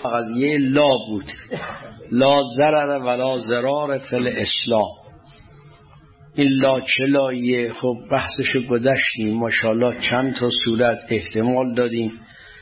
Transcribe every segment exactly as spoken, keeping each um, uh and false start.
قضیه لا بود، لا ضرر ولا ضرار فی الاسلام. این لا چه لایه؟ خب بحثشو گذشتیم ماشاءالله، چند تا صورت احتمال دادیم.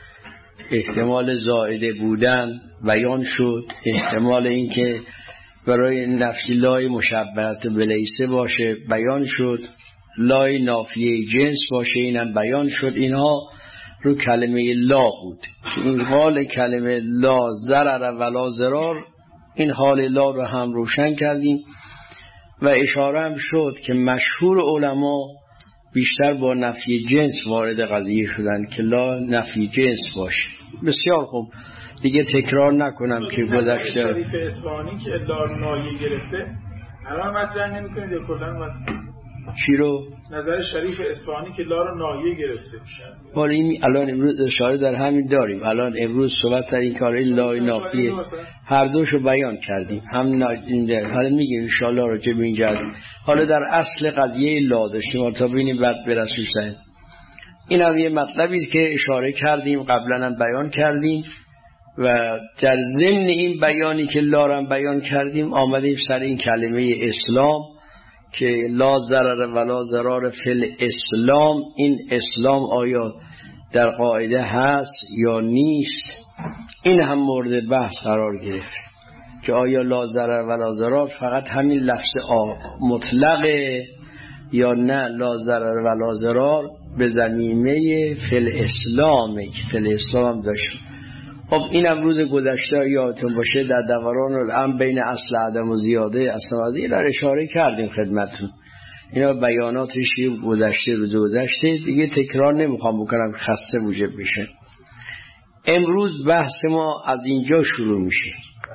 احتمال زائده بودن بیان شد، احتمال اینکه برای نفی لای مشبهت بلیسه باشه بیان شد، لای نافیه جنس باشه اینم بیان شد. اینها رو کلمه لا بود که این حال کلمه لا ضرر ولا ضرار، این حال لا رو هم روشن کردیم و اشاره هم شد که مشهور علما بیشتر با نفی جنس وارد قضیه شدن که لا نفی جنس باشه. بسیار خوب، دیگه تکرار نکنم که گذشته. شریف اصفهانی که لا نایه گرفته الان مطرح نمی‌کنید یا کلاً چی رو؟ نظر شریف اصفهانی که لا رو نایه گرفته. حالا این الان امروز اشاره در همین داریم. الان امروز صحبت در این کار لای نافیه هر دوشو بیان کردیم. هم این حالا میگیم ان شاء الله راجع به اینجا. حالا در اصل قضیه لا داشتیم تا ببینیم بعد به رسول صلی. این هم یه مطلبی که اشاره کردیم قبلا هم بیان کردیم و در ضمن این بیانی که لا رو بیان کردیم آمدیم سر این کلمه اسلام که لا ضرر ولا ضرار فی الاسلام. این اسلام آیا در قاعده هست یا نیست؟ این هم مورد بحث قرار گرفت که آیا لا ضرر ولا ضرار فقط همین لفظ مطلقه یا نه لا ضرر ولا ضرار به ضمیمه فی الاسلامه که فی الاسلام داشت. خب این امروز گذشته یادتون باشه در دوران الامر بین اصل عدم و زیاده اصل را اشاره کردیم خدمتتون. اینا بیاناتش گذشته روز گذشته دیگه تکرار نمیخوام بکنم خسته موجب بشه. امروز بحث ما از اینجا شروع میشه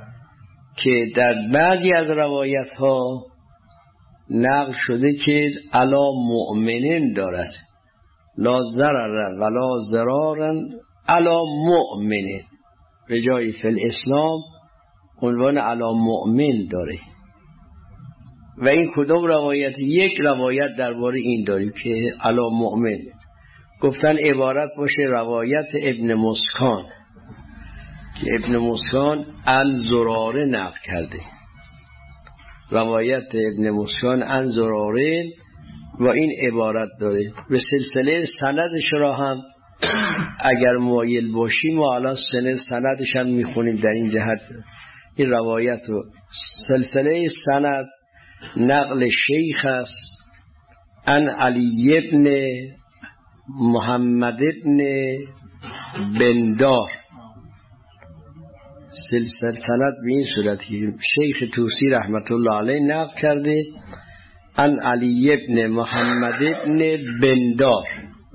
که در بعضی از روایت ها نقل شده که علی مؤمنین دارد لا ضرر ولا ضرار علی مؤمنین، به جای فی الاسلام عنوان علی مؤمن داره. و این کدوم روایت؟ یک روایت درباره این داریم که علی مؤمن گفتن عبارت باشه روایت ابن مسکان که ابن مسکان عن زراره نقل کرده. روایت ابن مسکان عن زراره و این عبارت داره. به سلسله سندش را هم اگر مایل باشیم ما الان سند سندش هم میخونیم در این جهت. این روایت و سلسله سند نقل شیخ است ان علی ابن محمد ابن بندار. سلسله سند به این صورتی شیخ توسی رحمت الله علیه نقل کرده ان علی ابن محمد ابن بندار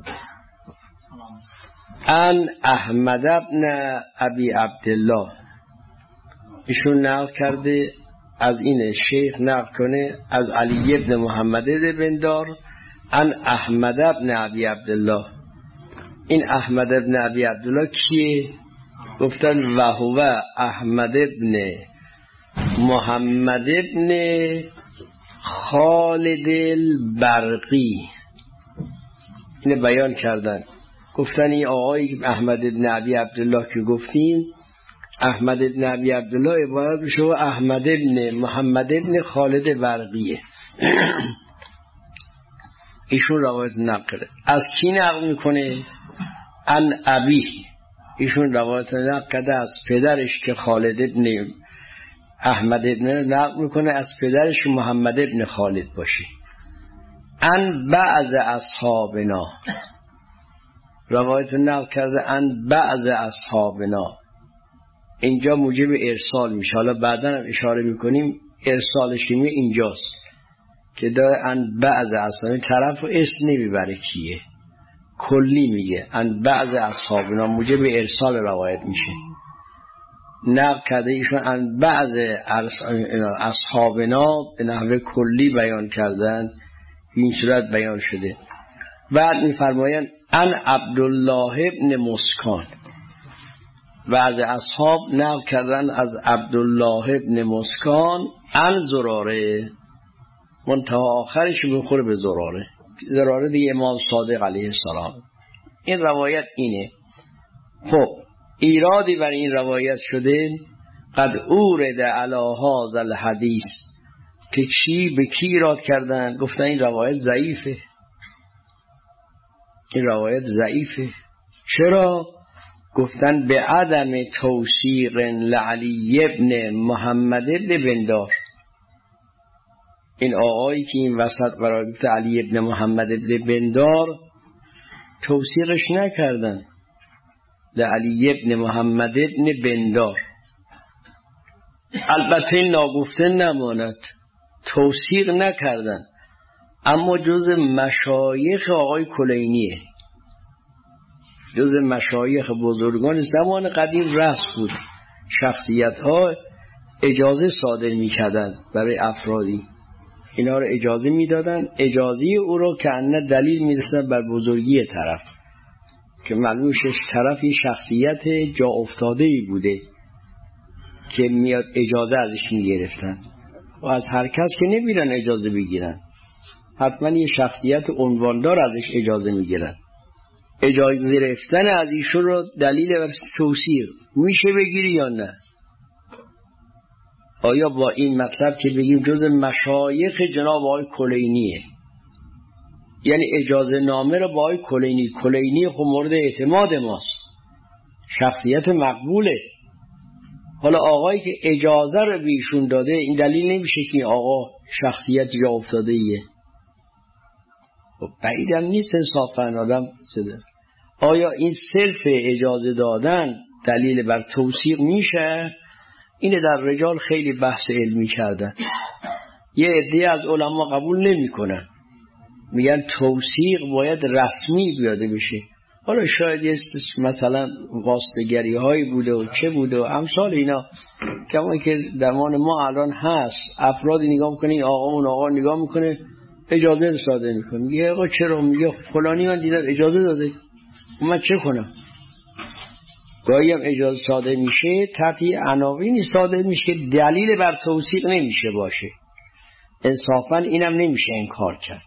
ان احمد ابن ابی عبدالله. ایشون نقل کرده از این شیخ نقل کنه از علی ابن محمد ابن بندار ان احمد ابن ابی عبدالله. این احمد ابن ابی عبدالله کیه؟ گفتن و هو احمد ابن محمد ابن خالد البرقی. اینه بیان کردن. گفتن این آقای احمد ابن ابی عبدالله که گفتیم احمد ابن ابی عبدالله عبارت میشه و احمد ابن محمد ابن خالد برقیه. ایشون روایت نقل از کی نقل میکنه؟ ان ابی. ایشون روایت نقل کرده از پدرش که خالد ابن احمد ابن نقل میکنه از پدرش محمد ابن خالد باشه. ان بعض اصحابنا روایت نقل کرده ان بعض اصحابنا. اینجا موجب ارسال میشه. حالا بعدا هم اشاره میکنیم ارسالش که اینجاست که داره ان بعض اصحابنا طرف و اسم نمیبره کیه، کلی میگه ان بعض اصحابنا موجب ارسال روایت میشه. نقل کرده ایشون ان بعض اصحابنا به نحو کلی بیان کردن، این صورت بیان شده. بعد میفرمایند ان عبدالله ابن مسکان. بعض اصحاب نقل کردن از عبدالله ابن مسکان ان زراره، منتها آخرش بخوره به زراره. زراره دیگه امام صادق علیه السلام. این روایت اینه. خب ایرادی بر این روایت شده قد اورد علی هذا الحدیث، که چی به کی ایراد کردن؟ گفتن این روایت ضعیفه، این روایت ضعیفه. چرا؟ گفتن به عدم توثیق لعلی ابن محمد ابن بندار. این آقایی که این وسط قرار گرفته علی ابن محمد ابن بندار توثیقش نکردن، لعلی ابن محمد ابن بندار. البته این ناگفته نماند، توثیق نکردن، اما جز مشایخ آقای کلینیه، جز مشایخ بزرگان زمان قدیم رسم بود شخصیت ها اجازه صادر می کردن برای افرادی، اینا رو اجازه می دادن، اجازه او رو که انه دلیل می رسن بر بزرگی طرف، که معلومش طرف یه شخصیت جا افتاده ای بوده که میاد اجازه ازش می گرفتن، و از هر کس که نمیرن اجازه بگیرن، حتما یه شخصیت عنواندار ازش اجازه می گیرن. اجازه گرفتن از ایشون رو دلیل بر توثیق میشه بگیری یا نه؟ آیا با این مطلب که بگیم جز مشایخ جناب آقای کلینیه، یعنی اجازه نامه رو با آقای کلینی، کلینی خب مورد اعتماد ماست، شخصیت مقبوله، حالا آقایی که اجازه رو به ایشون داده این دلیل نمیشه که آقا شخصیت جا افتاده ایه؟ خب بعیدم نیست انصافاً آدم شده. آیا این صرف اجازه دادن دلیل بر توثیق میشه؟ اینه در رجال خیلی بحث علمی کردن، یه عده از علما قبول نمی کنن، میگن توثیق باید رسمی بیاده بشه. حالا شاید یه مثلا واسطه‌گری هایی بوده و چه بوده و امثال اینا، کما که درمان ما الان هست، افرادی نگاه میکنه این آقا اون آقا نگاه میکنه اجازه صادر میکنه، میگه آقا چرا؟ میگه فلانی من دیدم اجازه داده، من چه کنم؟ گاهی هم اجازه صادر میشه تحت عناوینی صادر میشه که دلیل بر توثیق نمیشه باشه، انصافا اینم نمیشه انکار کرد.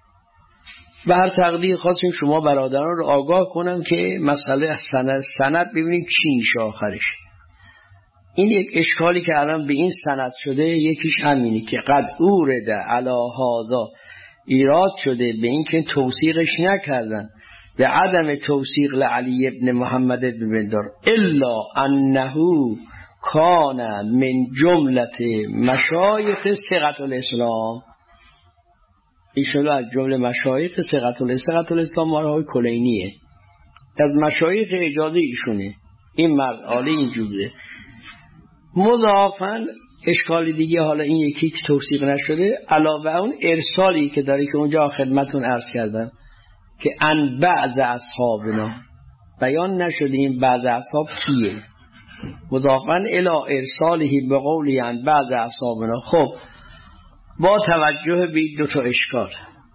به هر تقدیر خواستیم شما برادران رو آگاه کنم که مسئله سند سند ببینیم چی میشه آخرش. این یک اشکالی که الان به این سند شده یکیش همینه که قد اورد علی هذا، ایراد شده به این که توثیقش نکردن، به عدم توثیق لعلی ابن محمد ابن بندار، الا انه کان من جملت مشایخ ثقة الاسلام، ایشون از جمله مشایخ ثقة الاسلام، ثقة الاسلام مارهای کلینیه، از مشایخ اجازه ایشونه این مرد عالی این جمله. مضافاً اشکال دیگه، حالا این یکی که توثیق نشده علاوه اون ارسالی که داره که اونجا خدمتون عرض کردم که ان بعض اصحابنا بیان نشده، این بعض اصحاب کیه؟ مضافاً الی ارساله به قولی ان بعض اصحابنا. خب با توجه به این دو تا اشکال،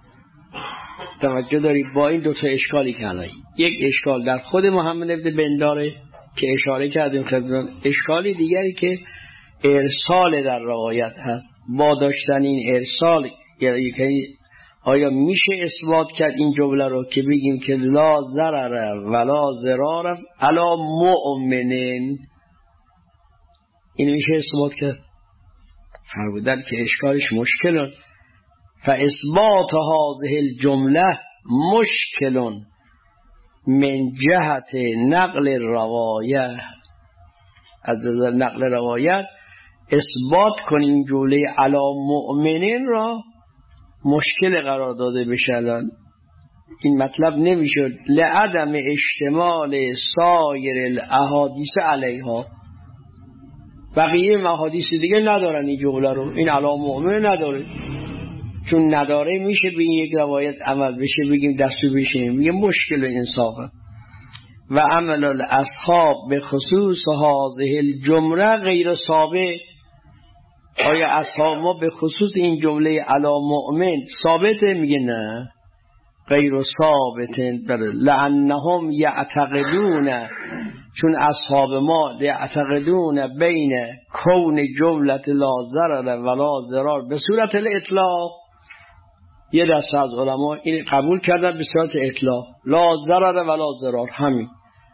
توجه دارید با این دو تا اشکالی که الان، یک اشکال در خود محمد ابن بنداره که اشاره کردیم خدمتتون، اشکالی دیگری که ارسال در روایت هست. با داشتن این ارسال یعنی آیا میشه اثبات کرد این جمله رو که بگیم که لا ضرر ولا ضرار علی مؤمنین، این میشه اثبات کرد؟ فرمودن که اشکالش مشکلون، فاثبات هذه الجمله مشکلون من جهت نقل روایت، از نقل روایت اثبات کنیم جمله علی مؤمنین را مشکل قرار داده بشه. الان این مطلب نمیشد لعدم اشتمال سایر الاحادیث علیها، بقیه احادیث دیگه ندارن این جمله رو، این علی مؤمن نداره، چون نداره میشه به این یک روایت عمل بشه بگیم دستور بشه، میگه مشکل انصافا. و عمل الاصحاب به خصوص هذه الجمله غیر ثابت، آیا اصحاب ما به خصوص این جمله علی مؤمن ثابته؟ میگه نه، غیر ثابت، لانهم یعتقدون، چون اصحاب ما یعتقدون بین کون جملت لا ضرر ولا ضرار به صورت الاطلاق، یه دسته از علما این قبول کردن به صورت اطلاق، لا ضرر ولا ضرار، همین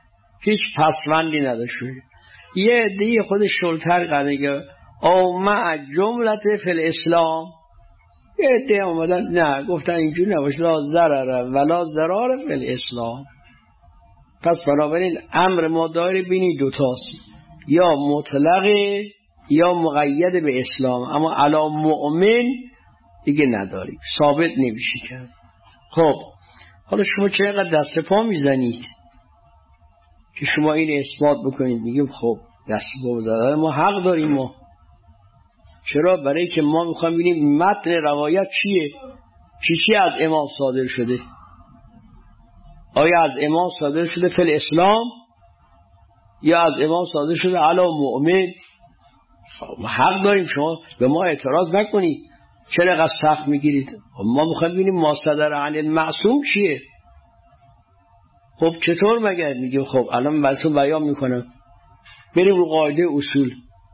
هیچ پسوندی نداشته. یه عده خود شلتر قنگه او مع جملت فی الاسلام، یه عده اومدن نه گفتن اینجور نباشه، لا ضرر ولا ضرار فی الاسلام. پس بنابراین امر ما داره بینی دوتاست، یا مطلقه یا مقید به اسلام، اما علی مؤمن دیگه نداریم، ثابت نمیشه کرد. خب حالا شما چقدر دست پا میزنید که شما این اثبات بکنید؟ میگیم خب دست پا بزنید، ما حق داریم. ما چرا؟ برای که ما میخوایم ببینیم متن روایت چیه، چی چی از امام صادر شده. آیا از امام صادر شده فی الاسلام یا از امام صادر شده علی مؤمن؟ حق داریم، شما به ما اعتراض نکنید. چرا قصد سخت میگیرید؟ ما میخوایم ببینیم ما صدر عن المعصوم چیه. خب چطور مگر؟ میگیم خب الان معصوم بیان میکنم، بریم رو قاعده اصول.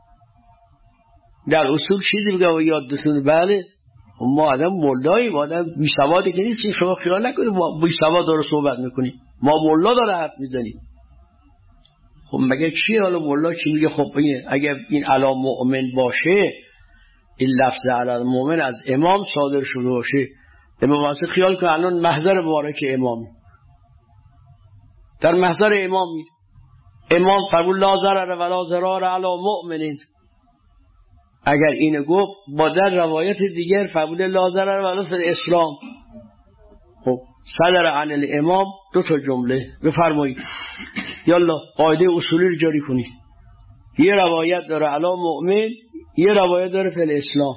در اصول چیزی بگه و یاد دستون. بله ما آدم مولاییم، آدم بی سوادی که نیستیم. شما خیال نکنید ما بی سواد داره صحبت میکنیم، ما مولا داره حرف میزنیم. خب مگه چیه حالا مولا چی میگه؟ خب اینه اگر این علی مؤمن باشه، این لفظ علی مؤمن از امام صادر شده باشه، امام واسه خیال کن الان محضر مبارک امامی، در محضر امامی امام فرمود لا ضرر ولا ضرار علی مؤمنین. اگر اینو گفت با در روایت دیگر فرمود لا ضرر ولا فی الاسلام. خب صدر عن الامام دو تا جمله بفرمایید، یالا قاعده اصولی رو جاری کنید. یه روایت داره علی مؤمن، یه روایت داره فی الاسلام.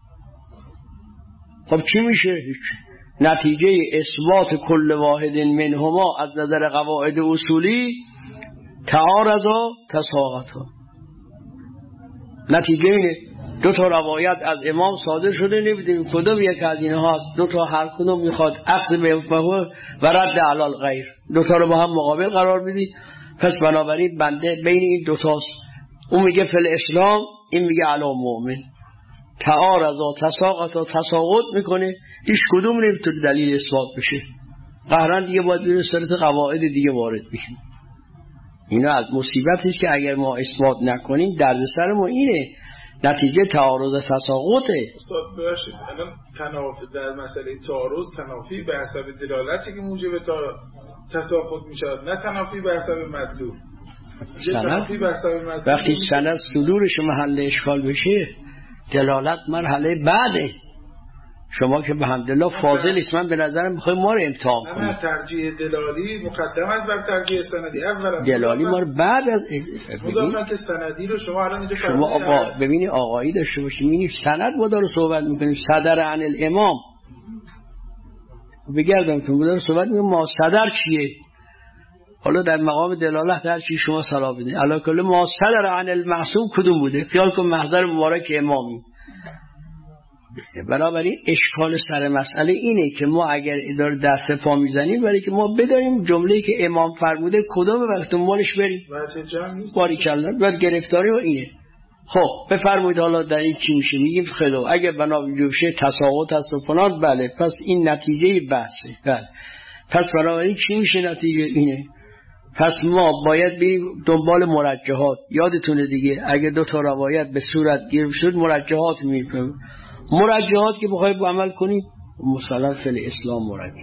خب چی میشه؟ هیچ. نتیجه اثبات کل واحد منهما از نظر قواعد اصولی تعارضا تساقطا. نتیجه اینه دو تا روایت از امام صادر شده، نمیدونیم کدوم یک از اینها هست. دو تا هر کدوم میخواد اخذ به فهم و رد علی الغیر، دو تا رو با هم مقابل قرار بدید. پس بنابراین بنده بین این دو تاست، اون میگه فی الاسلام، این میگه علی مؤمن. تعارضا تساقطا تساقط میکنه، هیچ کدوم نمیتونه دلیل اثبات بشه. قهرن دیگه باید بیر سرت قواعد دیگه وارد بشیم. اینا از مصیبتی است که اگر ما اثبات نکنیم دردسر ما اینه، نتیجه تعارض تساقطه. استاد ببخشید الان تنافی در مسئله تعارض، تنافی به حسب دلالتی که موجب تا تساقط میشه، نه تنافی به حسب مدلول. سند وقتی سند صدورش محل اشکال بشه، دلالت مرحله بعده. شما که به حمدالله فاضل است، من به نظرم میخوایم ما رو امتحان کنیم. نه ترجیح دلالی مقدم است بر ترجیح سندی. اولا دلالی ما رو بعد از مضافن که سندی رو شما الان اینجا شما آقا ببینی آقایی داشته باشی، میبینی سند ما داره صحبت میکنیم صدر عن الامام. بگردم تو داره صحبت میکنیم ما صدر چیه. حالا در مقام دلالت هر چی شما صلاح بدید. علی کل ما صدر عن المعصوم کدوم بوده؟ خیال کن محضر مبارک امامی. بنابراین اشکال سر مسئله اینه که ما اگر اداره دست پا میزنیم برای که ما بداریم جمله‌ای که امام فرموده کدوم وقت دنبالش بریم. باری کلمه بعد گرفتاری و اینه. خب بفرمایید حالا در این چی میشه؟ میگیم خیلی اگر بنابراین شه تساقط هست و فلان، بله پس این نتیجه بحثه. بله پس بنابراین چی میشه نتیجه اینه؟ پس ما باید بریم دنبال مرجحات. یادتونه دیگه اگه دو تا روایت به صورت گیر شد مرجحات میکنیم. مرجحات که بخواید عمل کنیم مثلا فی الاسلام مرجح،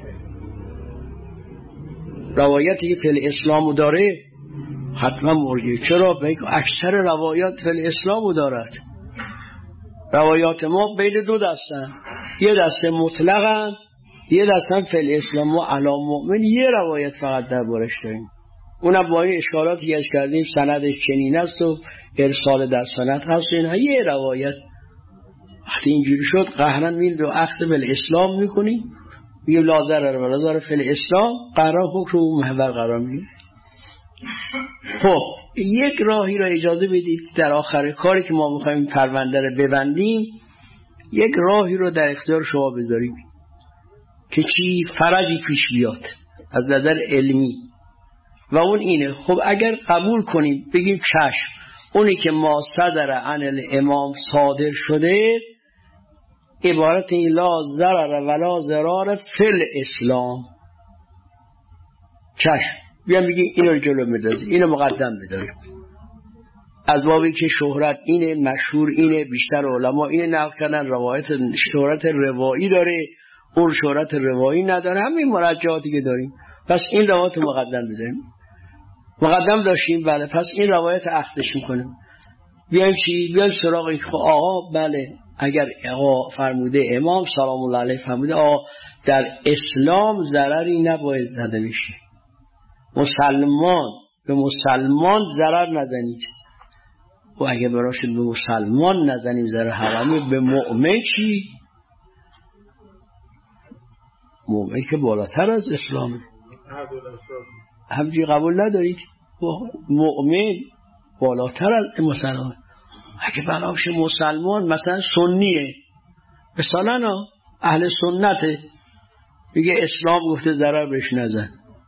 روایتی که فی الاسلام داره حتما مرجح. چرا؟ به اکثر روایات فی الاسلام دارد. روایات ما بین دو دستن، یه دسته مطلقن، یه دستن فی الاسلام و علی مؤمن. یه روایت فقط دربارش داریم، اونم با این اشکالاتی که کردیم سندش چنین است و ارسال در سند هست. اینها یه روایت. وقتی اینجوری شد قهرن میل رو اخذ بالاسلام میکنیم، میگه لا ضرر ولا ضرار فی الاسلام، قرار حکم رو محور قرار میدیم. خب یک راهی را اجازه بدید در آخر کاری که ما میخوایم پرونده رو ببندیم، یک راهی رو در اختیار شما بذاریم که چی فرجی پیش بیاد از نظر علمی، و اون اینه. خب اگر قبول کنیم بگیم چشم، اونی که ما صدر عن الامام صادر شده عبارت این لا ضرر ولا ضرار فی الاسلام، چشم بیان بگیم اینو جلو میندازیم، اینو مقدم بداریم. از بابی که شهرت اینه، مشهور اینه، بیشتر علما اینه نقل کردن، روایت شهرت روایی داره، اون شهرت روایی نداره، همین مرجعاتی که داریم، پس این روایت مقدم بداریم. مقدم داشتیم، بله، پس این روایت اخذش میکنیم. بیایم چی؟ بیایم سراغ این خب آقا بله، اگر آقا فرموده، امام سلام الله علیه فرموده آقا در اسلام ضرری نباید زده بشه، مسلمان به مسلمان ضرر نزنید. و اگه براشد به مسلمان نزنیم ضرر حرامی، به مؤمن چی؟ مؤمن که بالاتر از اسلامه، همچنین قبول ندارید؟ مؤمن بالاتر از مسلمان. اگه بنابشه مسلمان مثلا سنیه، مثلا اهل سنته، میگه اسلام گفته ضرر بهش نزن.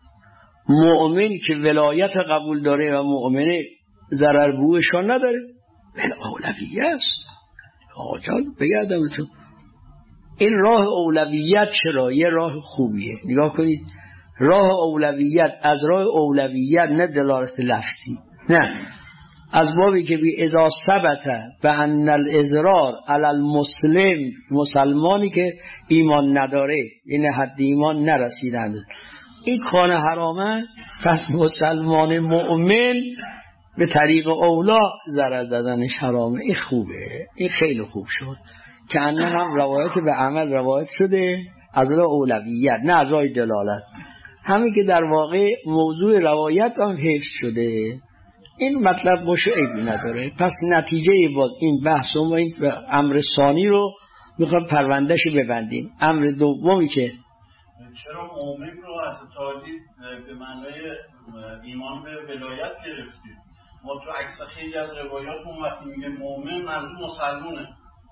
مؤمن که ولایت قبول داره و مؤمنه ضرر بوشان نداره، این اولویت است. آقا جان بگردم تو این راه اولویت چرا؟ یه راه خوبیه، نگاه کنید. راه اولویت از راه اولویت نه دلالت لفظی، نه، از بابی که بی اذا ثبت و ان الاضرار علی المسلم، مسلمانی که ایمان نداره، این حد ایمان نرسیدند، این کان حرامه، پس مسلمان مؤمن به طریق اولا ضرر زدنش حرامه. این خوبه، این خیلی خوب شد که انه هم روایت به عمل روایت شده از راه اولویت نه از راه دلالت، همین که در واقع موضوع روایت هم حفظ شده. این مطلب باشه عیبی نداره. پس نتیجه باز این بحث و این امر ثانی رو میخوام پروندهش ببندیم. امر دومی که چرا مؤمن رو از تعدید به معنای ایمان به ولایت گرفتیم؟ ما تو عکس خیلی از روایاتمون وقتی میگه مؤمن منظور مسلمونه،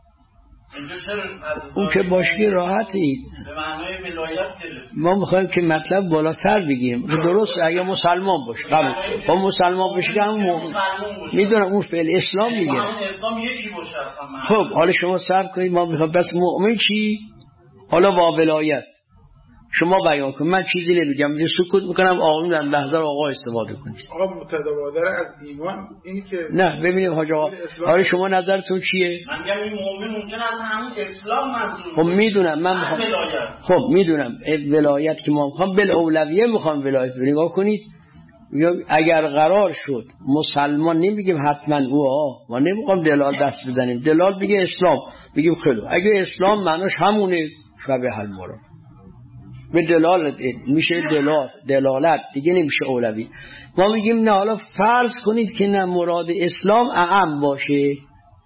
اینجا چرا از اون که باشی راحتی به معنای ولایت گرفتیم؟ ما میخوایم که مطلب بالاتر بگیم. درست اگه مسلمان باشه، قبول با مسلمان باشه که همون مؤمن میدونم اون فعل اسلام میگه، اسلام یکی باشه اصلا. خب حالا شما صبر کنید، ما میخوایم بس مؤمن چی؟ حالا با ولایت شما بیان کن، من چیزی نمیگم، من سکوت میکنم، آقا در لحظه آقا استفاده کنید. آقا متداوله از ایمان اینی که نه ببینید حاج آقا، حالا شما نظرتون چیه؟ من میگم این مؤمن ممکنه از همون اسلام منظور. خب میدونم، من میخوام خب میدونم ولایت که ما میخوام بالاولویه میخوام ولایت رو نگاه کنید. اگر قرار شد مسلمان، نمیگیم حتما او ها، ما نمیخوام دلال دست بزنیم، دلال بگه اسلام، بگیم خیلی اگه اسلام معناش همونه شبه حل مرا به دلالت میشه، دلال دلالت دیگه نمیشه اولوی. ما میگیم نه، حالا فرض کنید که نه، مراد اسلام اعم باشه،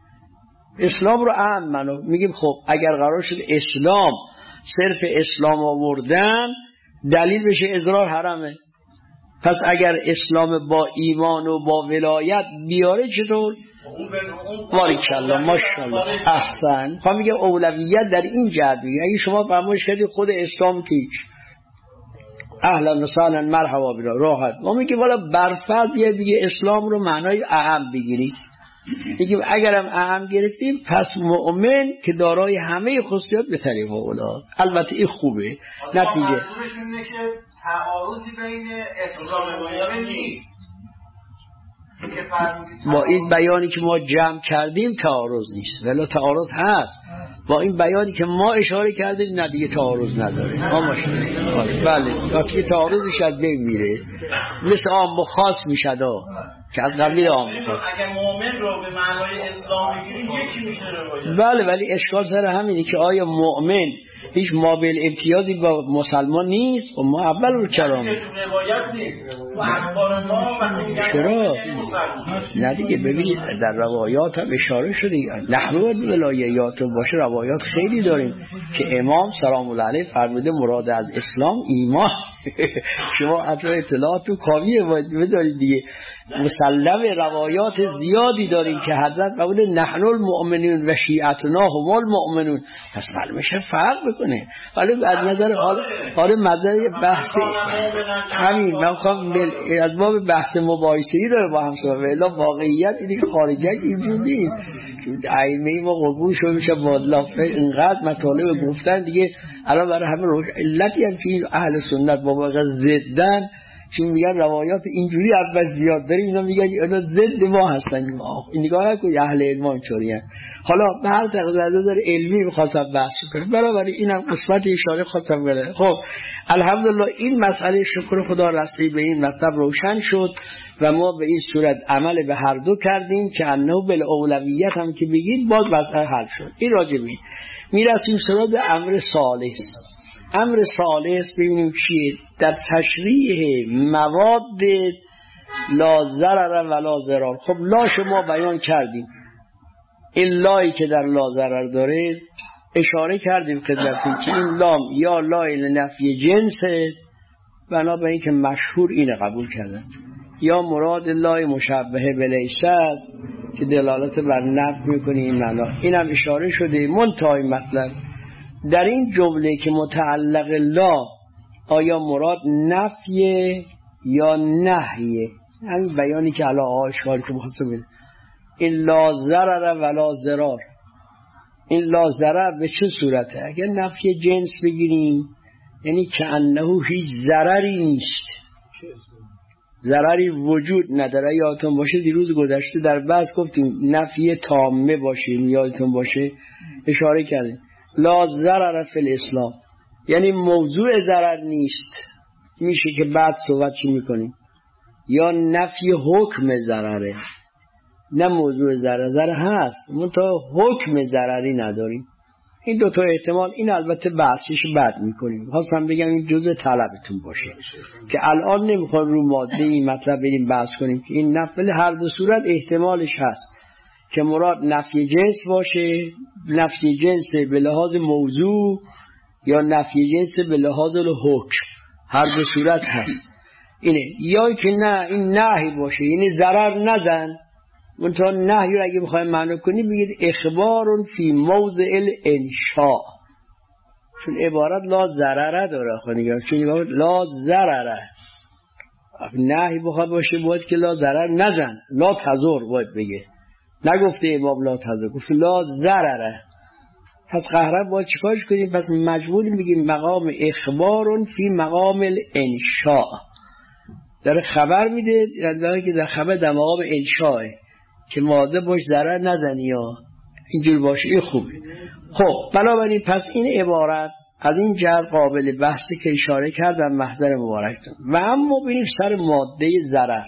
اسلام رو اعم منو میگیم خب اگر قرار شد اسلام صرف اسلام آوردن دلیل بشه اضرار حرامه، پس اگر اسلام با ایمان و با ولایت بیاره چطور؟ باریکالله ماشاءالله احسن. خب میگه اولویت در این جهت میگه. اگه شما فرمایش کردید خود اسلام که هیچ اهلا و سهلا مرحبا بنا راحت، ما میگه والا برفض یه بگه اسلام رو معنای اعم بگیرید، میگیم اگرم اعم گرفتیم پس مؤمن که دارای همه خصوصیات به طریق اولاست. البته این خوبه. نتیجه منظورشون اینه که تعارضی بین اسلام و مؤمن نیست. با این بیانی که ما جمع کردیم تعارض نیست، ولی تعارض هست. با این بیانی که ما اشاره کردیم نه دیگه تعارض نداره. ما ماشاءالله بله، وقتی تعارضش از بین میره مثل عام و خاص میشه دا که از قبیل عام و خاص. اگه مؤمن رو به معنای اسلام بگیریم یکی میشه روایت. بله، ولی اشکال سر همینه که آیا مؤمن هیچ مابل امتیازی با مسلمان نیست و ما اول رو کرامه روایت نیست و اخبار ما و چرا؟ نه دیگه ببینید در روایات هم اشاره شده نحو ولایات باشه، روایات خیلی داریم که امام سلام الله علیه فرموده مراد از اسلام ایمان. شما اطلاع اطلاعاتو کاویه بدارید دیگه. مسلم روایات زیادی داریم که حضرت فرموده نحن المؤمنون و شیعتنا هم المؤمنون، پس معلومه فرق بکنه. ولی از نظر حال حال نظر بحث همین من میخوام از باب بحث مباحثه‌ای داره با هم صحبت، الا واقعیت اینه که خارجک اینجور نیست. چون ائمه ما قربون شو میشه با لافه اینقدر مطالب گفتن دیگه. الان برای همه روش علتی هم که اهل سنت با واقع ضدن چون میگن روایات اینجوری اول زیاد داریم، اینا میگن اینا ضد ما هستن. این نگاه نکنید اهل علم اینطورین. حالا به هر تقدیر داره علمی می‌خواستم بحث کنم، برای اینم قسمت اشاره خواستم کنم. خب الحمدلله این مسئله شکر خدا رسید به این مطلب روشن شد و ما به این صورت عمل به هر دو کردیم که انه بالاولویت هم که بگید باز مسئله حل شد. این راجبی میرسیم سراغ امر ثالث. امر ثالث ببینیم چیه. در تشریح مواد لا ضرر ولا ضرار. خب لا شما بیان کردیم، این لایی که در لا ضرر داره اشاره کردیم خدمتتون که این لام یا لای نفی جنسه، بنابراین که مشهور اینه قبول کردن، یا مراد لای مشبهه بلیسه است که دلالت بر نفی میکنه. این معنا اینم اشاره شده. منتهای مطلب در این جمله که متعلق لا آیا مراد نفیه یا نهیه، همین بیانی که علا آشکار که بخواستم بده. این لا ضرر ولا ضرار، این لا ضرر به چه صورته؟ اگر نفی جنس بگیریم یعنی که انه هیچ ضرری نیست، ضرری وجود نداره. یادتون باشه دیروز گذشته در بحث گفتیم نفی تامه باشه، یادتون باشه اشاره کردیم لا ضرر فی الاسلام، یعنی موضوع ضرر نیست. میشه که بعد صحبت چی میکنیم. یا نفی حکم ضرره، نه موضوع ضرر ضرر هست منتها حکم ضرری نداریم. این دوتا احتمال، این البته بحثش بعد میکنیم. خواستم بگم این جزء طلبتون باشه که الان نمیخوام رو ماده این مطلب بریم بحث کنیم که این نفل هر دو صورت احتمالش هست که مراد نفی جنس باشه، نفی جنس به لحاظ موضوع، یا نفی جنس به لحاظ حکم. هر دو صورت هست اینه. یا که نه این نهی باشه، یعنی ضرر نزن. منتها نهی رو اگه بخوایم معنی کنیم بگید اخبارون فی موضع الانشاء، چون عبارت لا ضرره داره. خب چون لا ضرره نهی بخواد باشه باید که لا ضرر نزن، لا تضر باید بگه، نگفته امام لا تضر، گفت لا ضرره. پس قهرن باید چیکارش کنیم؟ پس مجبوریم بگیم مقام اخبارون فی مقام الانشاء، در خبر میده، در که در خبر در مقام انشاء که مواظب باش ضرر نزنی یا اینجور باشه. این خوبه. خب بنابراین پس این عبارت از این جهت قابل بحثی که اشاره کردم محضر مبارکتون. و اما ببینیم سر ماده ضرر.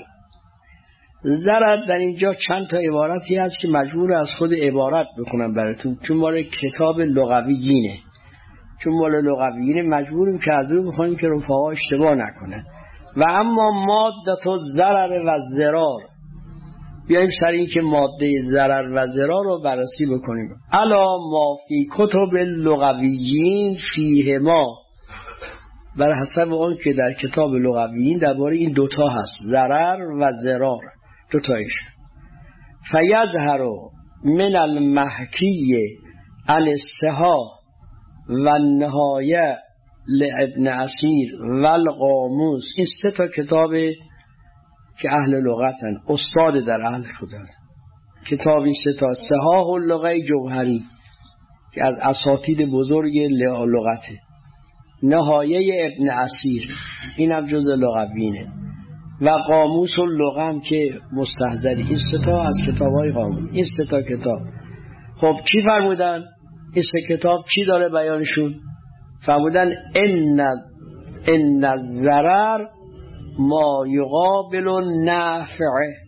ضرر در اینجا چند تا عبارتی هست که مجبور از خود عبارت بکنم براتون، چون مال کتاب لغویینه. چون مال لغویینه مجبوریم که از رو بخونیم که رفقا اشتباه نکنن. و اما ماده تو ضرر و ضرار، بیاییم سر این که ماده ضرر و ضرار رو بررسی بکنیم. الا ما فی کتب لغویین فیه ما، بر حسب اون که در کتاب لغویین درباره این دوتا هست، ضرر و ضرار دوتایش. فیظهر من المحکی الاسها و النهایه لابن اسیر و القاموس، این سه تا کتاب که اهل لغتن، استاد در اهل خدا. کتاب این سه تا صحاح اللغه جوهری که از اساتید بزرگ لغته، نهایه ابن اسیر این هم جز لغوینه، و قاموس اللغم که مستحضری. این سه تا از کتاب‌های قاموس، این سه تا کتاب. خب چی فرمودن؟ این سه کتاب چی داره بیانشون؟ فرمودن ان ان الضرر ما یقابل النفع.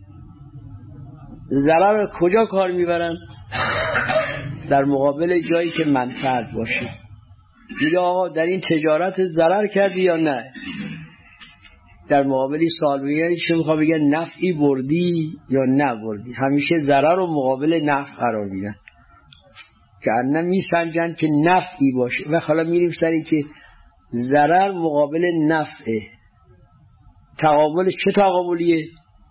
ضرر کجا کار میبرن؟ در مقابل جایی که منفعت باشه. میگه آقا در این تجارت ضرر کردی یا نه؟ در مقابلی سالویه چه میخواه بگن نفعی بردی یا نه بردی. همیشه ضرر رو مقابل نفع قرار میدن که انه میسنجن که نفعی باشه. و حالا میریم سری که ضرر مقابل نفعه، تقابل چه تقابلیه؟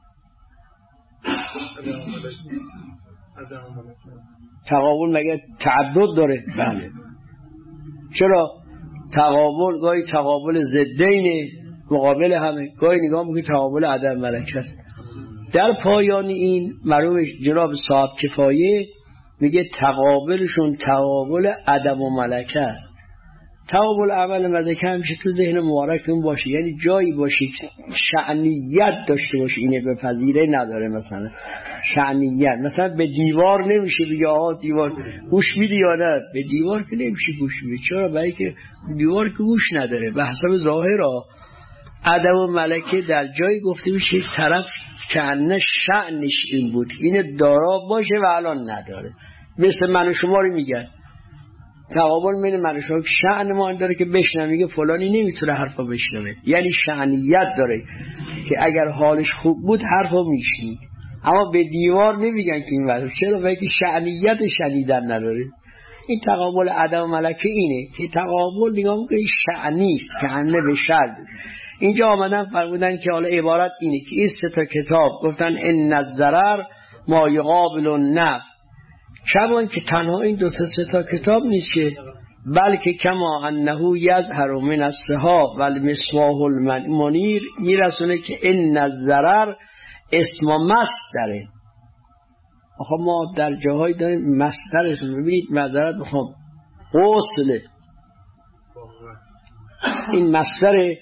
تقابل مگه تعدد داره؟ بله. چرا؟ تقابل گاهی تقابل ضدینه، مقابل همه، گاهی نگاه میکنی تقابل عدم ملکه است. در پایان این مرحوم جناب صاحب کفایه میگه تقابلشون تقابل عدم و ملکه است. تقابل عمل مدرکه همیشه تو ذهن مبارکتون باشه، یعنی جایی باشه شأنیت داشته باشه، اینه بپذیره نداره. مثلا شأنیت، مثلا به دیوار نمیشه بگه آها دیوار گوش میدی یا نه، به دیوار که نمیشه گوش میدی. چرا؟ برای که دیوار که گوش نداره. به حسب ظاهر ادب و ملکه در جایی گفته میشه یک طرف که انه شأنش این بود، این دارا باشه و الان نداره. مثل من و شما رو میگن تقابل بین من و شما شأن ما داره که بشنم، میگه فلانی نمیتونه حرفا بشنوه، یعنی شأنیت داره که اگر حالش خوب بود حرفا میشنید. اما به دیوار نمیگن که این وقت. چرا؟ برای که شأنیت شنیدن نداره. این تقابل ادب و ملکه اینه که تقابل نگاه میکنه شأنیست که انه به شر. اینجا آمدن فرمودن که حالا عبارت اینه که این سه تا کتاب گفتن ان الضرر ما یقابل النفع، کمان که تنها این دو تا سه تا کتاب نیست که بلکه کما انه یظهر من السحاب والمصباح المنیر، میرسونه که ان الضرر اسم مصدره. آخه ما در جاهای داریم مصدر اسم. ببینید معذرت میخوام، غسل این مصدر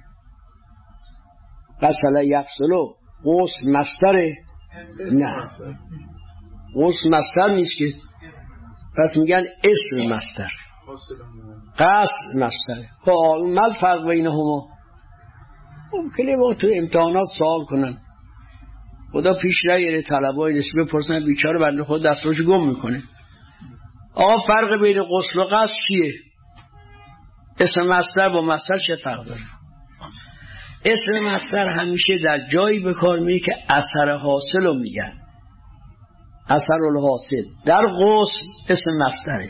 غسل یغسلو، غسل مصدر نه، غسل مصدر نیست که، پس میگن اسم مصدر، غسل مصدر. خب ما فرق بینهما؟ ممکنه با تو امتحانات سوال کنن، خدا پیش نیاره طلبای نسبه بپرسن بیچاره بنده خود دستاشو گم میکنه. آقا فرق بین غسل و غسل چیه؟ اسم مصدر با مصدر چه فرق داره؟ اسم مصدر همیشه در جایی به کار میره که اثر حاصل رو میگن، اثر الحاصل. در غسل اسم مصدره.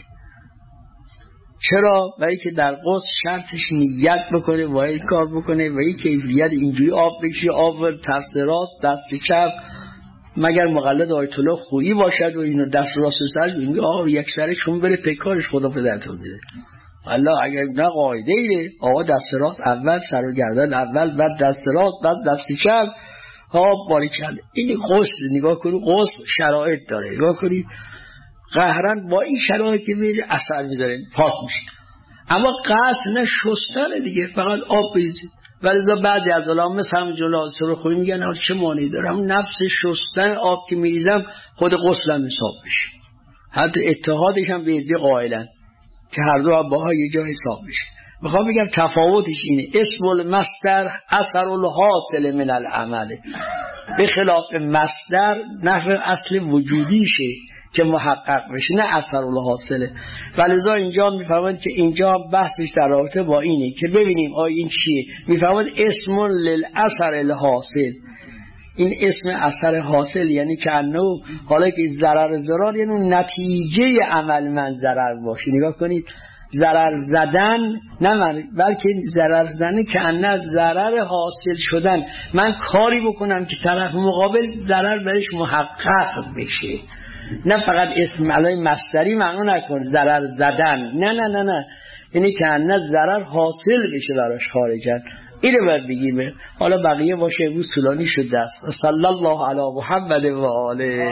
چرا؟ برای که در غسل شرطش نیت بکنه و این کار بکنه و این کیفیت اینجوری آب بکشه، آب طرف راست دست چپ، مگر مقلد آیت الله خویی باشد و اینو دست راست سرش میگه آقا یک سرش کن بره پیکارش خدا پدرتون بده. الله اگر نه قاعده ایه آقا دست راست اول، سر و گردن اول، بعد دست راست، بعد دست چپ. ها باریکلا. این غسل نگاه کنید، غسل شرایط داره. نگاه کنید قهرن با این شرایطی میره اثر میذاره، پاک میشه. اما غسل نه شستن دیگه، فقط آب بریزید. ولذا بعضی از علما مثل هم جلال سر خویی میگن آره چه مانعی داره، هم نفس شستن آب که میریزم خود غسلم حساب بشه. حتی اتحادش هم به عده قائلن که هر دو باها یه جا حساب بشه. میخوام بگم تفاوتش اینه، اسم المصدر اثر الحاصل من العمل، به خلاف مصدر نحو اصل وجودیشه که محقق بشه، نه اثر الحاصله. ولذا اینجا میفرماید که اینجا بحثش در رابطه با اینه که ببینیم آیا این چیه. میفرماید اسم للاثر الحاصل، این اسم اثر حاصل یعنی که انه حالا که ضرر ضرر یعنی نتیجه عمل من ضرر باشه. نگاه کنید ضرر زدن نه من، بلکه ضرر زدن که انه ضرر حاصل شدن، من کاری بکنم که طرف مقابل ضرر برش محقق بشه، نه فقط اسم علای مصدری معنی نکن ضرر زدن، نه نه نه نه، یعنی که انه ضرر حاصل بشه براش خارجن. اینو باید بگیم. حالا بقیه باشه امروز طولانی شده است. صلی الله علی محمد و آله.